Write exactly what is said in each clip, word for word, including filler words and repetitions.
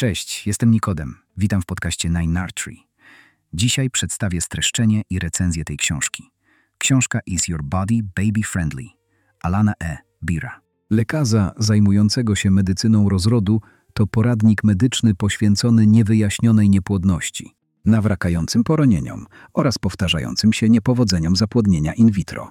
Cześć, jestem Nikodem. Witam w podcaście Nine Archery. Dzisiaj przedstawię streszczenie i recenzję tej książki. Książka Is Your Body Baby Friendly? Alana E. Bira. Lekarza zajmującego się medycyną rozrodu to poradnik medyczny poświęcony niewyjaśnionej niepłodności, nawracającym poronieniom oraz powtarzającym się niepowodzeniom zapłodnienia in vitro.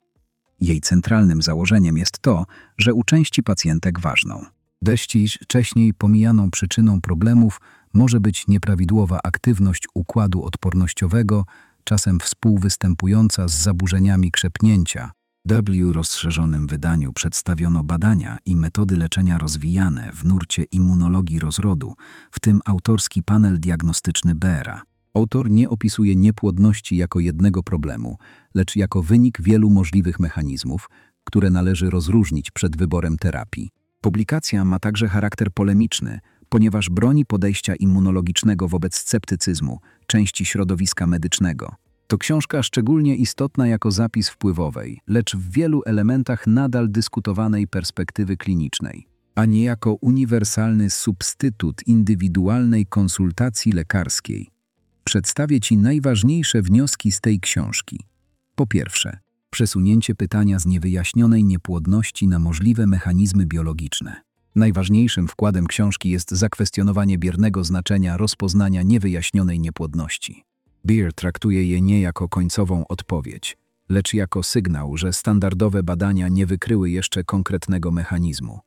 Jej centralnym założeniem jest to, że u części pacjentek ważną, dość wcześniej pomijaną przyczyną problemów może być nieprawidłowa aktywność układu odpornościowego, czasem współwystępująca z zaburzeniami krzepnięcia. W rozszerzonym wydaniu przedstawiono badania i metody leczenia rozwijane w nurcie immunologii rozrodu, w tym autorski panel diagnostyczny B R A. Autor nie opisuje niepłodności jako jednego problemu, lecz jako wynik wielu możliwych mechanizmów, które należy rozróżnić przed wyborem terapii. Publikacja ma także charakter polemiczny, ponieważ broni podejścia immunologicznego wobec sceptycyzmu części środowiska medycznego. To książka szczególnie istotna jako zapis wpływowej, lecz w wielu elementach nadal dyskutowanej perspektywy klinicznej, a nie jako uniwersalny substytut indywidualnej konsultacji lekarskiej. Przedstawię Ci najważniejsze wnioski z tej książki. Po pierwsze, przesunięcie pytania z niewyjaśnionej niepłodności na możliwe mechanizmy biologiczne. Najważniejszym wkładem książki jest zakwestionowanie biernego znaczenia rozpoznania niewyjaśnionej niepłodności. Beer traktuje je nie jako końcową odpowiedź, lecz jako sygnał, że standardowe badania nie wykryły jeszcze konkretnego mechanizmu.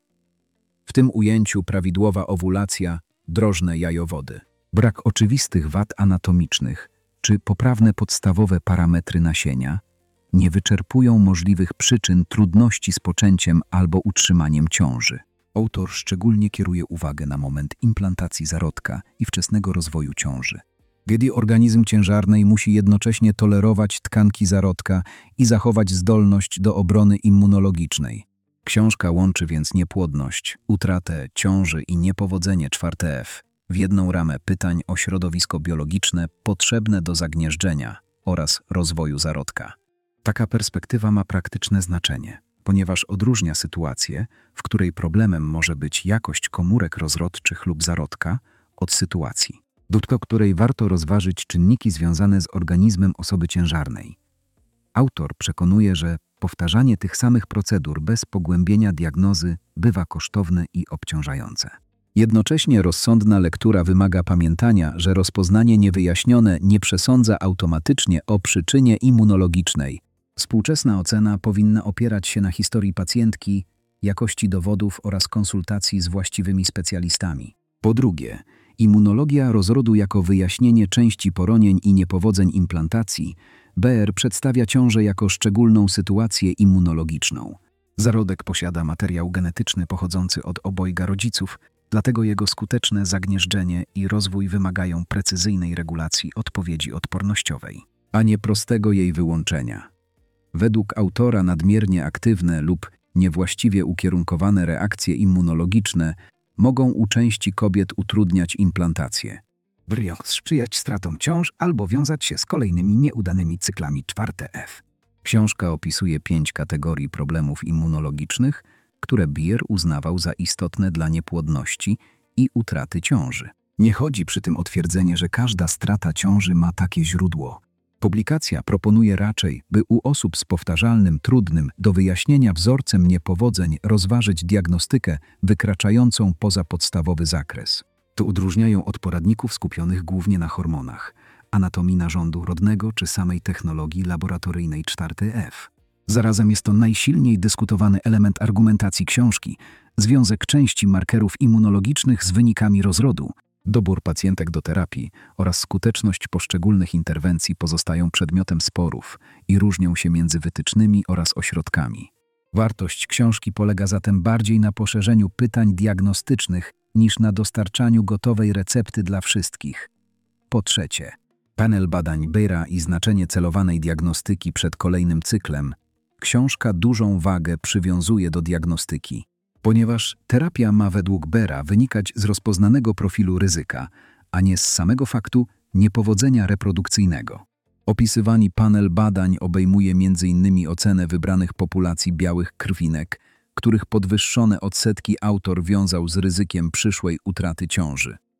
W tym ujęciu prawidłowa owulacja, drożne jajowody, brak oczywistych wad anatomicznych czy poprawne podstawowe parametry nasienia nie wyczerpują możliwych przyczyn trudności z poczęciem albo utrzymaniem ciąży. Autor szczególnie kieruje uwagę na moment implantacji zarodka i wczesnego rozwoju ciąży, gdy organizm ciężarnej musi jednocześnie tolerować tkanki zarodka i zachować zdolność do obrony immunologicznej. Książka łączy więc niepłodność, utratę ciąży i niepowodzenie czwarte F w jedną ramę pytań o środowisko biologiczne potrzebne do zagnieżdżenia oraz rozwoju zarodka. Taka perspektywa ma praktyczne znaczenie, ponieważ odróżnia sytuację, w której problemem może być jakość komórek rozrodczych lub zarodka, od sytuacji, do której warto rozważyć czynniki związane z organizmem osoby ciężarnej. Autor przekonuje, że powtarzanie tych samych procedur bez pogłębienia diagnozy bywa kosztowne i obciążające. Jednocześnie rozsądna lektura wymaga pamiętania, że rozpoznanie niewyjaśnione nie przesądza automatycznie o przyczynie immunologicznej. Współczesna ocena powinna opierać się na historii pacjentki, jakości dowodów oraz konsultacji z właściwymi specjalistami. Po drugie, immunologia rozrodu jako wyjaśnienie części poronień i niepowodzeń implantacji. B R przedstawia ciążę jako szczególną sytuację immunologiczną. Zarodek posiada materiał genetyczny pochodzący od obojga rodziców, dlatego jego skuteczne zagnieżdżenie i rozwój wymagają precyzyjnej regulacji odpowiedzi odpornościowej, a nie prostego jej wyłączenia. Według autora nadmiernie aktywne lub niewłaściwie ukierunkowane reakcje immunologiczne mogą u części kobiet utrudniać implantację, sprzyjać stratom ciąż albo wiązać się z kolejnymi nieudanymi cyklami czwarte F. Książka opisuje pięć kategorii problemów immunologicznych, które Beer uznawał za istotne dla niepłodności i utraty ciąży. Nie chodzi przy tym o twierdzenie, że każda strata ciąży ma takie źródło. Publikacja proponuje raczej, by u osób z powtarzalnym, trudnym do wyjaśnienia wzorcem niepowodzeń rozważyć diagnostykę wykraczającą poza podstawowy zakres. To odróżniają od poradników skupionych głównie na hormonach, anatomii narządu rodnego czy samej technologii laboratoryjnej czwarte F. Zarazem jest to najsilniej dyskutowany element argumentacji książki, związek części markerów immunologicznych z wynikami rozrodu. Dobór pacjentek do terapii oraz skuteczność poszczególnych interwencji pozostają przedmiotem sporów i różnią się między wytycznymi oraz ośrodkami. Wartość książki polega zatem bardziej na poszerzeniu pytań diagnostycznych niż na dostarczaniu gotowej recepty dla wszystkich. Po trzecie, panel badań Beera i znaczenie celowanej diagnostyki przed kolejnym cyklem. Książka dużą wagę przywiązuje do diagnostyki, ponieważ terapia ma według Beera wynikać z rozpoznanego profilu ryzyka, a nie z samego faktu niepowodzenia reprodukcyjnego. Opisywany panel badań obejmuje między innymi ocenę wybranych populacji białych krwinek, których podwyższone odsetki autor wiązał z ryzykiem przyszłej utraty ciąży.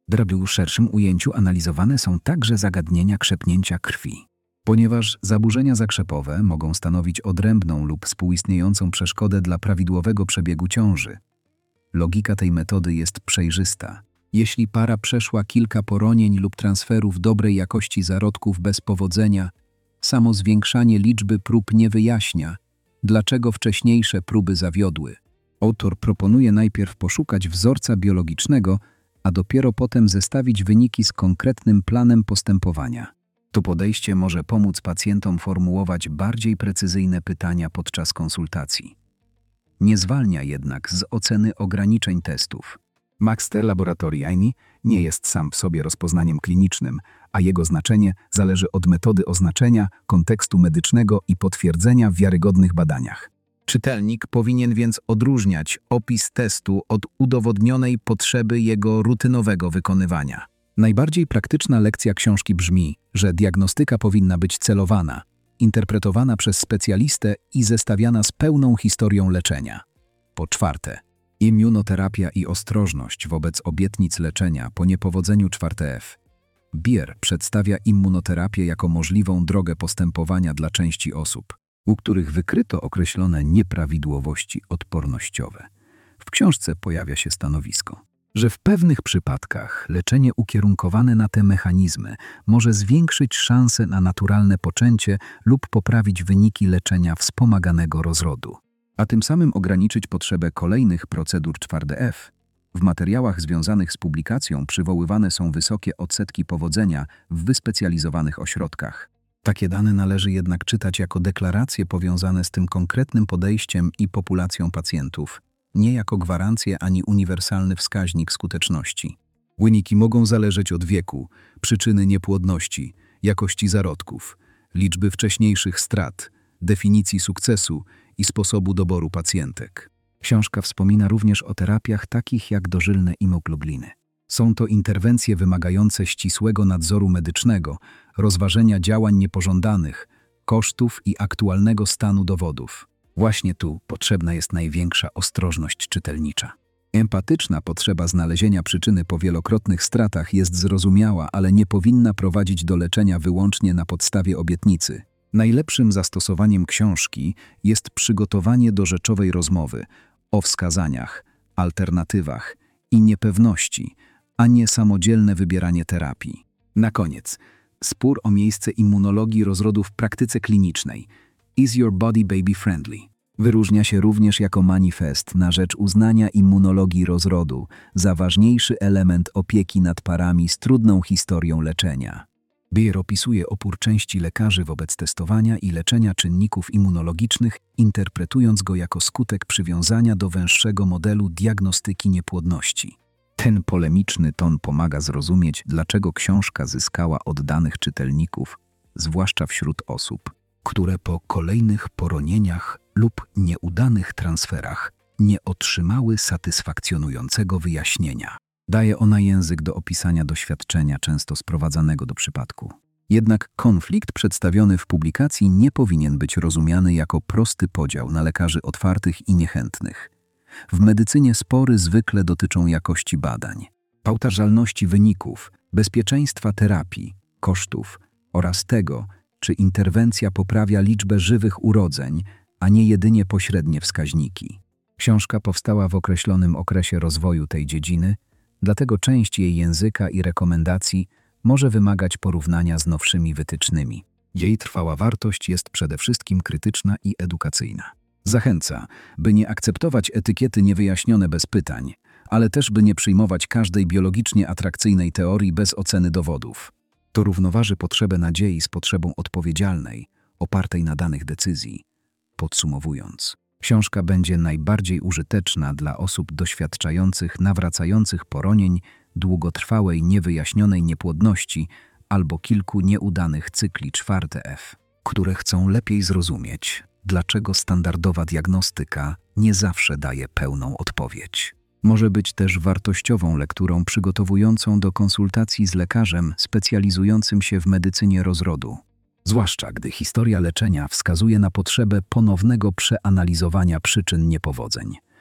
W szerszym ujęciu analizowane są także zagadnienia krzepnięcia krwi, ponieważ zaburzenia zakrzepowe mogą stanowić odrębną lub współistniejącą przeszkodę dla prawidłowego przebiegu ciąży. Logika tej metody jest przejrzysta. Jeśli para przeszła kilka poronień lub transferów dobrej jakości zarodków bez powodzenia, samo zwiększanie liczby prób nie wyjaśnia, dlaczego wcześniejsze próby zawiodły. Autor proponuje najpierw poszukać wzorca biologicznego, a dopiero potem zestawić wyniki z konkretnym planem postępowania. To podejście może pomóc pacjentom formułować bardziej precyzyjne pytania podczas konsultacji. Nie zwalnia jednak z oceny ograniczeń testów. Max-T laboratoryjny nie jest sam w sobie rozpoznaniem klinicznym, a jego znaczenie zależy od metody oznaczenia, kontekstu medycznego i potwierdzenia w wiarygodnych badaniach. Czytelnik powinien więc odróżniać opis testu od udowodnionej potrzeby jego rutynowego wykonywania. Najbardziej praktyczna lekcja książki brzmi, że diagnostyka powinna być celowana, interpretowana przez specjalistę i zestawiana z pełną historią leczenia. Po czwarte, immunoterapia i ostrożność wobec obietnic leczenia po niepowodzeniu czwarte F. Beer przedstawia immunoterapię jako możliwą drogę postępowania dla części osób, u których wykryto określone nieprawidłowości odpornościowe. W książce pojawia się stanowisko, że w pewnych przypadkach leczenie ukierunkowane na te mechanizmy może zwiększyć szanse na naturalne poczęcie lub poprawić wyniki leczenia wspomaganego rozrodu, a tym samym ograniczyć potrzebę kolejnych procedur czwarte F. W materiałach związanych z publikacją przywoływane są wysokie odsetki powodzenia w wyspecjalizowanych ośrodkach. Takie dane należy jednak czytać jako deklaracje powiązane z tym konkretnym podejściem i populacją pacjentów, nie jako gwarancję ani uniwersalny wskaźnik skuteczności. Wyniki mogą zależeć od wieku, przyczyny niepłodności, jakości zarodków, liczby wcześniejszych strat, definicji sukcesu i sposobu doboru pacjentek. Książka wspomina również o terapiach takich jak dożylne imoglobiny. Są to interwencje wymagające ścisłego nadzoru medycznego, rozważenia działań niepożądanych, kosztów i aktualnego stanu dowodów. Właśnie tu potrzebna jest największa ostrożność czytelnicza. Empatyczna potrzeba znalezienia przyczyny po wielokrotnych stratach jest zrozumiała, ale nie powinna prowadzić do leczenia wyłącznie na podstawie obietnicy. Najlepszym zastosowaniem książki jest przygotowanie do rzeczowej rozmowy o wskazaniach, alternatywach i niepewności, a nie samodzielne wybieranie terapii. Na koniec, spór o miejsce immunologii rozrodu w praktyce klinicznej. Is Your Body Baby Friendly? Wyróżnia się również jako manifest na rzecz uznania immunologii rozrodu za ważniejszy element opieki nad parami z trudną historią leczenia. Beer opisuje opór części lekarzy wobec testowania i leczenia czynników immunologicznych, interpretując go jako skutek przywiązania do węższego modelu diagnostyki niepłodności. Ten polemiczny ton pomaga zrozumieć, dlaczego książka zyskała oddanych czytelników, zwłaszcza wśród osób, które po kolejnych poronieniach lub nieudanych transferach nie otrzymały satysfakcjonującego wyjaśnienia. Daje ona język do opisania doświadczenia często sprowadzanego do przypadku. Jednak konflikt przedstawiony w publikacji nie powinien być rozumiany jako prosty podział na lekarzy otwartych i niechętnych. W medycynie spory zwykle dotyczą jakości badań, powtarzalności wyników, bezpieczeństwa terapii, kosztów oraz tego, czy interwencja poprawia liczbę żywych urodzeń, a nie jedynie pośrednie wskaźniki. Książka powstała w określonym okresie rozwoju tej dziedziny, dlatego część jej języka i rekomendacji może wymagać porównania z nowszymi wytycznymi. Jej trwała wartość jest przede wszystkim krytyczna i edukacyjna. Zachęca, by nie akceptować etykiety niewyjaśnione bez pytań, ale też by nie przyjmować każdej biologicznie atrakcyjnej teorii bez oceny dowodów. To równoważy potrzebę nadziei z potrzebą odpowiedzialnej, opartej na danych decyzji. Podsumowując, książka będzie najbardziej użyteczna dla osób doświadczających nawracających poronień, długotrwałej niewyjaśnionej niepłodności albo kilku nieudanych cykli czwarte F, które chcą lepiej zrozumieć, dlaczego standardowa diagnostyka nie zawsze daje pełną odpowiedź. Może być też wartościową lekturą przygotowującą do konsultacji z lekarzem specjalizującym się w medycynie rozrodu. Zwłaszcza gdy historia leczenia wskazuje na potrzebę ponownego przeanalizowania przyczyn niepowodzeń.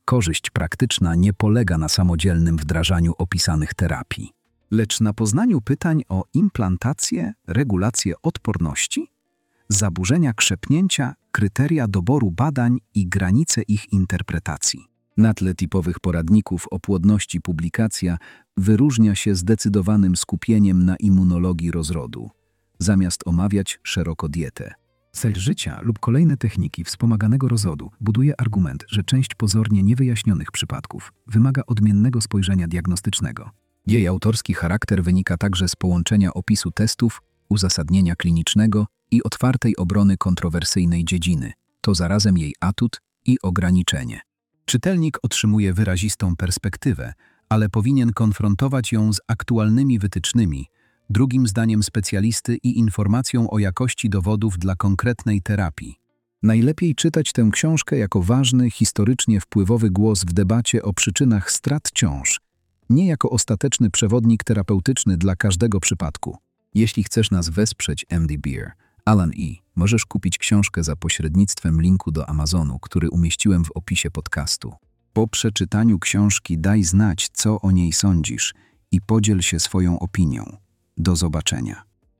Korzyść praktyczna nie polega na samodzielnym wdrażaniu opisanych terapii, lecz na poznaniu pytań o implantację, regulację odporności, zaburzenia krzepnięcia, kryteria doboru badań i granice ich interpretacji. Na tle typowych poradników o płodności publikacja wyróżnia się zdecydowanym skupieniem na immunologii rozrodu, zamiast omawiać szeroko dietę. Cel życia lub kolejne techniki wspomaganego rozwodu buduje argument, że część pozornie niewyjaśnionych przypadków wymaga odmiennego spojrzenia diagnostycznego. Jej autorski charakter wynika także z połączenia opisu testów, uzasadnienia klinicznego i otwartej obrony kontrowersyjnej dziedziny. To zarazem jej atut i ograniczenie. Czytelnik otrzymuje wyrazistą perspektywę, ale powinien konfrontować ją z aktualnymi wytycznymi, drugim zdaniem specjalisty i informacją o jakości dowodów dla konkretnej terapii. Najlepiej czytać tę książkę jako ważny, historycznie wpływowy głos w debacie o przyczynach strat ciąż, nie jako ostateczny przewodnik terapeutyczny dla każdego przypadku. Jeśli chcesz nas wesprzeć M D Beer, Alan E., możesz kupić książkę za pośrednictwem linku do Amazonu, który umieściłem w opisie podcastu. Po przeczytaniu książki daj znać, co o niej sądzisz i podziel się swoją opinią. Do zobaczenia.